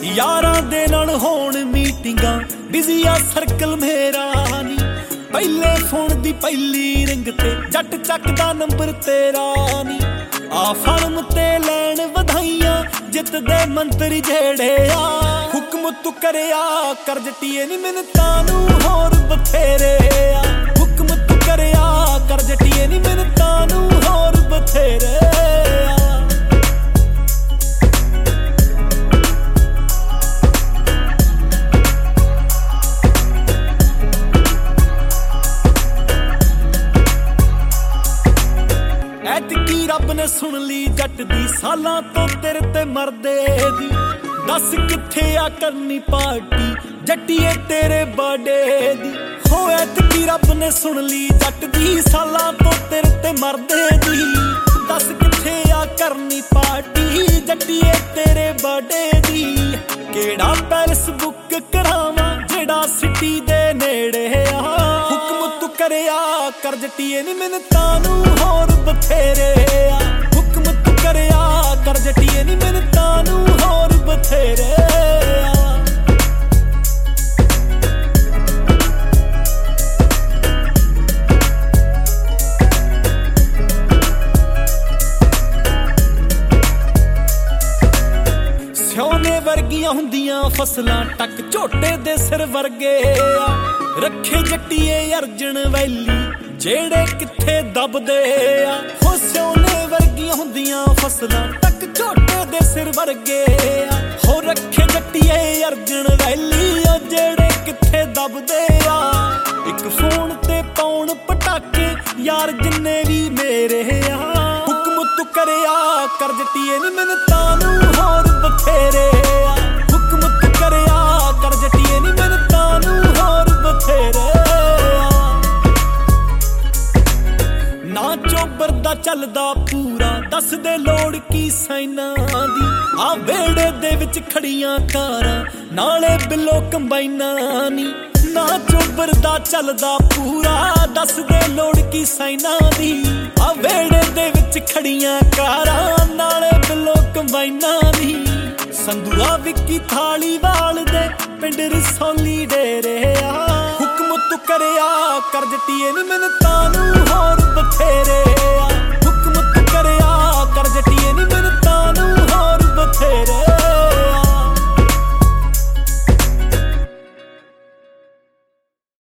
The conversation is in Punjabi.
यारां दे नाल होण मीटिंगां बिजी आ सर्कल मेरा नी पहले फोन दी पहली रिंग ते जट चकदा नंबर तेरा नी आ फर्म ते लैण वधाइयां जित दे मंत्री जेड़े आ हुक्म तू करया कर जटिए नी मिन्नतां नूं होर बथेरे आ हुक्म तू करया कर जटिए नी मिन्नतां नूं होर बथेरे आ ऐतकी रब ने सुन ली जट दी सालां तो तेरे ते मरदे दी दस किथे आ करनी पार्टी जट्टिए तेरे बर्थडे दी हो ऐतकी रब ने सुन ली जट दी सालां तो तेरे ते मरदे दी दस किथे आ करनी पार्टी जट्टिए तेरे बर्थडे दी केड़ा पैलेस बुक करावां जेड़ा सिटी दे नेड़े आ हुक्म तू करया कर जट्टिए नी मिन्नतां नूं होर बथेरे आ हुक्म तू करया कर जट्टिए नी मिन्नतां नूं होर बथेरे आ ਸਿਉਨੇ ਵਰਗੀਆਂ ਹੁੰਦੀਆਂ ਫਸਲਾਂ ਟੱਕ ਝੋਟੇ ਦੇ ਸਿਰ ਵਰਗੇ ਆ ਰੱਖੇ ਜੱਟੀਏ ਅਰਜਨ ਵੈਲੀ ਜਿਹੜੇ ਕਿੱਥੇ ਦਬਦੇ ਆ ਹੋ ਸਿਉਨੇ ਵਰਗੀਆਂ ਹੁੰਦੀਆਂ ਫਸਲਾਂ ਟੱਕ ਝੋਟੇ ਦੇ ਸਿਰ ਵਰਗੇ ਆ ਹੋ ਰੱਖੇ ਜੱਟੀਏ ਅਰਜਨ ਵੈਲੀ ਜਿਹੜੇ ਕਿੱਥੇ ਦਬਦੇ ਆ ਇੱਕ ਫੋਨ ਤੇ ਪਾਉਣ ਪਟਾਕੇ ਯਾਰ ਜਿੰਨੇ ਵੀ ਮੇਰੇ ਆ ਹੁਕਮ ਤੂੰ ਕਰਇਆ ਕਰ ਜੱਟੀਏ ਨੀ ਮਿੰਨਤਾਂ ਨੂੰ ਹੋਰ ਬਥੇਰੇ ਆ ਹੁਕਮ ਤੂੰ ਕਰਇਆ ਕਰ ਜੱਟੀਏ ਨੀ ਮਿੰਨਤਾਂ ਨੂੰ ਹੋਰ ਬਥੇਰੇ ਨਾ ਚੋਬਰ ਦਾ ਚੱਲਦਾ ਪੂਰਾ ਦੱਸ ਦੇ ਲੋੜ ਕੀ ਸਾਈਨਾਂ ਦੀ ਆ ਵੇੜੇ ਦੇ ਵਿੱਚ ਖੜੀਆਂ ਕਾਰਾਂ ਨਾਲੇ ਬਿੱਲੋ ਕੰਬਾਈਨਾਂ ਨੀ ਨਾ ਚੋਬਰ ਦਾ ਚੱਲਦਾ ਪੂਰਾ ਦੱਸ ਦੇ ਲੋੜ ਕੀ ਸਾਈਨਾਂ ਦੀ ਆ ਵੇੜੇ ਦੇ ਵਿੱਚ ਖੜੀਆਂ ਕਾਰਾਂ ਨਾਲੇ ਬਿੱਲੋ ਕੰਬਾਈਨਾਂ ਦੀ ਸੰਧੂਆ ਵਿੱਕੀ ਥਾਲੀਵਾਲ ਦੇ ਪਿੰਡ ਰਸੌਲੀ ਡੇਰੇ ਆ ਹੁਕਮ ਤੂੰ ਕਰਿਆ ਕਰ ਜੱਟੀਏ ਨੀ ਮਿੰਨਤਾਂ ਨੂੰ ਹੋਰ ਬਥੇਰੇ ਆ ਹੁਕਮ ਤੂੰ ਕਰਿਆ ਕਰ ਜੱਟੀਏ ਨੀ ਮਿੰਨਤਾਂ ਨੂੰ ਹੋਰ ਬਥੇਰੇ